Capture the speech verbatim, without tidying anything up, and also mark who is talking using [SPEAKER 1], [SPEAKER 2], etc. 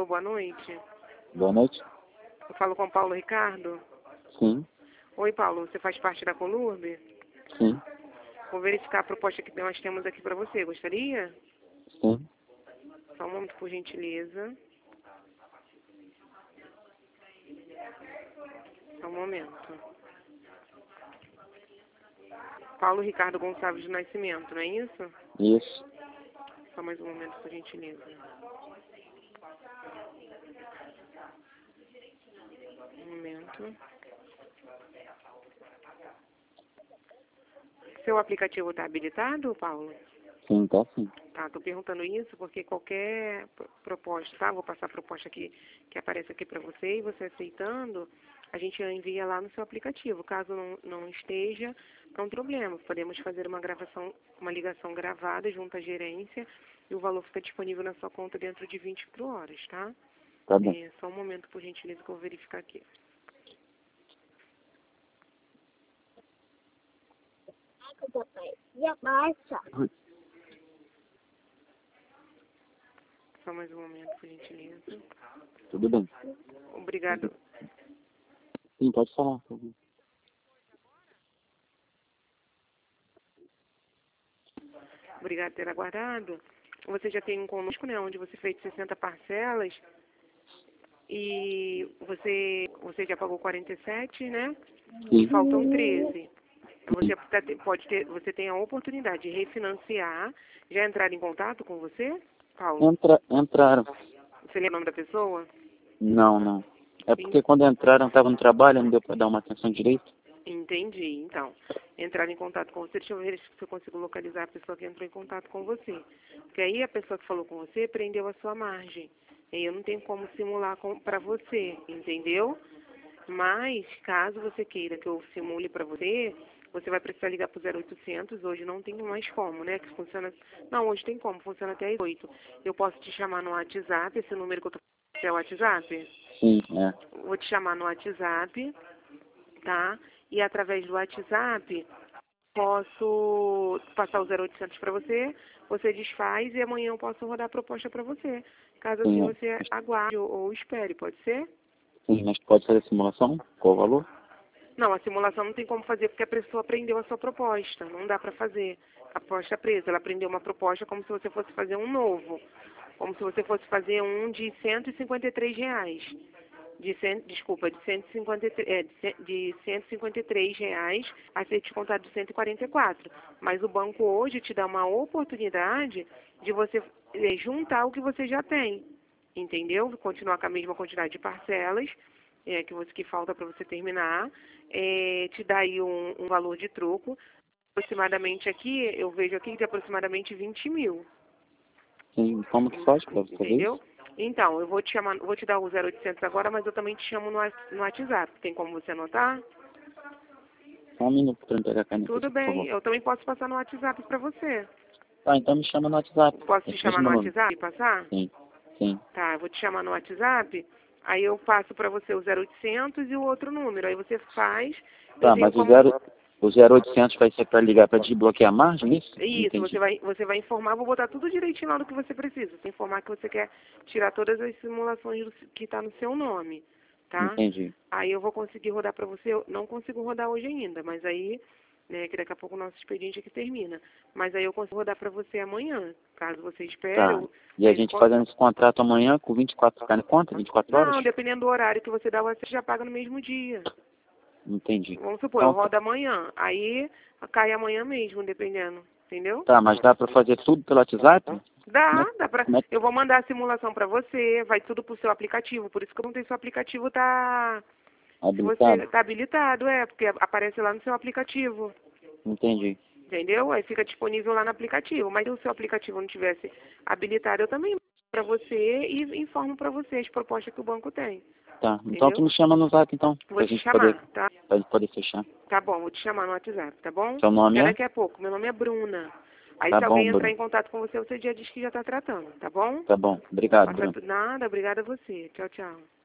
[SPEAKER 1] boa noite.
[SPEAKER 2] Boa noite.
[SPEAKER 1] Eu falo com o Paulo Ricardo?
[SPEAKER 2] Sim.
[SPEAKER 1] Oi, Paulo, você faz parte da Colurbe?
[SPEAKER 2] Sim.
[SPEAKER 1] Vou verificar a proposta que nós temos aqui para você. Gostaria?
[SPEAKER 2] Sim.
[SPEAKER 1] Só um momento, por gentileza. Só um momento. Paulo Ricardo Gonçalves de Nascimento, não é isso?
[SPEAKER 2] Isso.
[SPEAKER 1] Só mais um momento, por gentileza. Um momento. Seu aplicativo está habilitado, Paulo?
[SPEAKER 2] Sim, tá sim.
[SPEAKER 1] Tá, tô perguntando isso porque qualquer pro- proposta, tá? Vou passar a proposta aqui que aparece aqui para você e você aceitando, a gente envia lá no seu aplicativo. Caso não, não esteja, não tem problema. Podemos fazer uma gravação, uma ligação gravada junto à gerência e o valor fica disponível na sua conta dentro de vinte e quatro horas, tá?
[SPEAKER 2] Tá bom.
[SPEAKER 1] É, só um momento, por gentileza, que eu vou verificar aqui. Só mais um momento, por gentileza.
[SPEAKER 2] Tudo bem.
[SPEAKER 1] Obrigado.
[SPEAKER 2] Sim, pode falar. por favor.
[SPEAKER 1] Obrigado por ter aguardado. Você já tem um conosco, né, onde você fez sessenta parcelas e você, você já pagou quarenta e sete, né? E
[SPEAKER 2] Sim.
[SPEAKER 1] faltam treze. Você tá- pode ter, você tem a oportunidade de refinanciar. Já entraram em contato com você, Paulo?
[SPEAKER 2] Entra, entraram.
[SPEAKER 1] Você lembra o nome da pessoa?
[SPEAKER 2] Não, não. É
[SPEAKER 1] Sim.
[SPEAKER 2] porque quando entraram, estavam no trabalho, não deu para dar uma atenção direito.
[SPEAKER 1] Entendi, então. Entraram em contato com você, deixa eu ver se eu consigo localizar a pessoa que entrou em contato com você. Porque aí a pessoa que falou com você prendeu a sua margem. E eu não tenho como simular para você, entendeu? Mas, caso você queira que eu simule para você, você vai precisar ligar para o zero oitocentos, hoje não tem mais como, né? Que funciona... Não, hoje tem como, funciona até às oito. Eu posso te chamar no WhatsApp, esse número que eu tô falando é o WhatsApp?
[SPEAKER 2] Sim, é.
[SPEAKER 1] Vou te chamar no WhatsApp, tá? E através do WhatsApp, posso passar o zero oitocentos para você, você desfaz e amanhã eu posso rodar a proposta para você. Caso assim
[SPEAKER 2] Sim, é.
[SPEAKER 1] você aguarde ou, ou espere, pode ser?
[SPEAKER 2] Sim, mas pode fazer simulação? Qual o valor?
[SPEAKER 1] Não, a simulação não tem como fazer porque a pessoa aprendeu a sua proposta. Não dá para fazer. A proposta é presa. Ela aprendeu uma proposta como se você fosse fazer um novo. Como se você fosse fazer um de cento e cinquenta e três reais. De cem, desculpa, de, cento e cinquenta e três, é, de, cem- de cento e cinquenta e três reais a ser descontado de cento e quarenta e quatro. Mas o banco hoje te dá uma oportunidade de você eh, juntar o que você já tem. Entendeu? Continuar com a mesma quantidade de parcelas é, que, você, que falta para você terminar. É, te dá aí um, um valor de troco. Aproximadamente aqui, eu vejo aqui de aproximadamente vinte mil.
[SPEAKER 2] Sim, como que faz para fazer
[SPEAKER 1] Entendeu?
[SPEAKER 2] isso?
[SPEAKER 1] Então, eu vou te chamar, vou te dar o zero oitocentos agora, mas eu também te chamo no, wa- no WhatsApp. Tem como você anotar?
[SPEAKER 2] Só um minuto para eu pegar a caneta
[SPEAKER 1] Tudo
[SPEAKER 2] aqui, por
[SPEAKER 1] bem,
[SPEAKER 2] favor.
[SPEAKER 1] eu também posso passar no WhatsApp para você.
[SPEAKER 2] Tá, então me chama no WhatsApp.
[SPEAKER 1] Posso te
[SPEAKER 2] Esse
[SPEAKER 1] chamar
[SPEAKER 2] mesmo
[SPEAKER 1] no
[SPEAKER 2] número.
[SPEAKER 1] WhatsApp e passar?
[SPEAKER 2] Sim, sim.
[SPEAKER 1] Tá, eu vou te chamar no WhatsApp, aí eu passo para você o zero oitocentos e o outro número. Aí você faz, eu
[SPEAKER 2] Tá,
[SPEAKER 1] tenho
[SPEAKER 2] mas o
[SPEAKER 1] como...
[SPEAKER 2] zero, o zero oitocentos vai ser para ligar para desbloquear a margem, isso?
[SPEAKER 1] Isso,
[SPEAKER 2] Entendi.
[SPEAKER 1] você vai, você vai informar, vou botar tudo direitinho lá do que você precisa. Você informar que você quer tirar todas as simulações do, que está no seu nome, tá?
[SPEAKER 2] Entendi.
[SPEAKER 1] Aí eu vou conseguir rodar para você, eu não consigo rodar hoje ainda, mas aí, né, que daqui a pouco o nosso expediente aqui termina. Mas aí eu consigo rodar para você amanhã, caso você espere.
[SPEAKER 2] Tá.
[SPEAKER 1] Eu,
[SPEAKER 2] E a
[SPEAKER 1] aí,
[SPEAKER 2] gente
[SPEAKER 1] quando-
[SPEAKER 2] fazendo esse contrato amanhã com vinte e quatro, cai na conta? vinte e quatro horas?
[SPEAKER 1] não, dependendo do horário que você dá, você já paga no mesmo dia.
[SPEAKER 2] Entendi.
[SPEAKER 1] Vamos supor, eu
[SPEAKER 2] Então,
[SPEAKER 1] rodo amanhã, aí cai amanhã mesmo, dependendo, entendeu?
[SPEAKER 2] tá, mas dá para fazer tudo pelo WhatsApp? Como
[SPEAKER 1] Dá,
[SPEAKER 2] é,
[SPEAKER 1] dá pra.
[SPEAKER 2] como é,
[SPEAKER 1] Eu vou mandar a simulação pra você, vai tudo pro seu aplicativo. Por isso que eu não sei se o aplicativo tá. Se
[SPEAKER 2] habilitado?
[SPEAKER 1] você tá habilitado, é, porque aparece lá no seu aplicativo.
[SPEAKER 2] Entendi.
[SPEAKER 1] Entendeu? Aí fica disponível lá no aplicativo. Mas se o seu aplicativo não tivesse habilitado, eu também mando pra você e informo pra você as propostas que o banco tem.
[SPEAKER 2] Tá, então
[SPEAKER 1] Entendeu?
[SPEAKER 2] tu me chama no Zap então,
[SPEAKER 1] Vou
[SPEAKER 2] pra
[SPEAKER 1] te
[SPEAKER 2] gente
[SPEAKER 1] chamar,
[SPEAKER 2] poder,
[SPEAKER 1] tá?
[SPEAKER 2] pra gente poder fechar.
[SPEAKER 1] Tá bom, vou te chamar no WhatsApp, tá bom?
[SPEAKER 2] Seu nome
[SPEAKER 1] Até
[SPEAKER 2] é?
[SPEAKER 1] daqui a pouco. Meu nome é Bruna. Aí
[SPEAKER 2] Tá
[SPEAKER 1] se alguém
[SPEAKER 2] bom,
[SPEAKER 1] entrar
[SPEAKER 2] Bruno.
[SPEAKER 1] em contato com você, você já diz que já tá tratando, tá bom?
[SPEAKER 2] Tá bom. Obrigado,
[SPEAKER 1] Passa
[SPEAKER 2] Bruno.
[SPEAKER 1] nada, obrigada a você. Tchau, tchau.